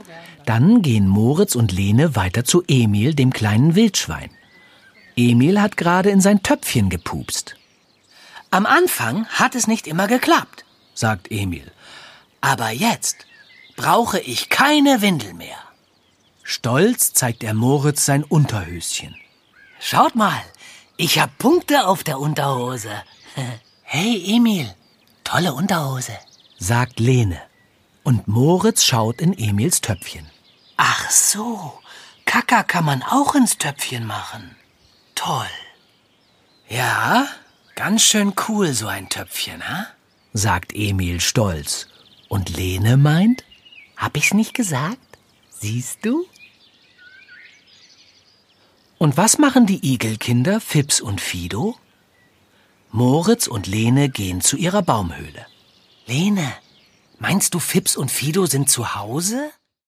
Dann gehen Moritz und Lene weiter zu Emil, dem kleinen Wildschwein. Emil hat gerade in sein Töpfchen gepupst. Am Anfang hat es nicht immer geklappt, sagt Emil. Aber jetzt brauche ich keine Windel mehr. Stolz zeigt er Moritz sein Unterhöschen. Schaut mal, ich hab Punkte auf der Unterhose. Hey Emil, tolle Unterhose, sagt Lene. Und Moritz schaut in Emils Töpfchen. Ach so, Kaka kann man auch ins Töpfchen machen. Toll. Ja, ganz schön cool so ein Töpfchen, ha? Sagt Emil stolz. Und Lene meint? Hab ich's nicht gesagt? Siehst du? Und was machen die Igelkinder Fips und Fido? Moritz und Lene gehen zu ihrer Baumhöhle. Lene, meinst du, Fips und Fido sind zu Hause?